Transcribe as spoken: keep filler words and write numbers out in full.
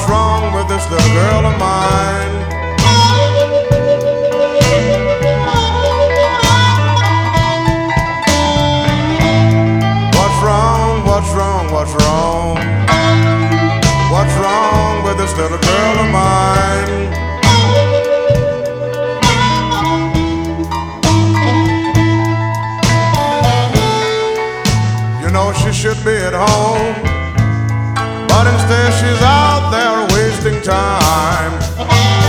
What's wrong with this little girl of mine? What's wrong, what's wrong, what's wrong? What's wrong with this little girl of mine? You know she should be at home, but instead she's out there wasting time.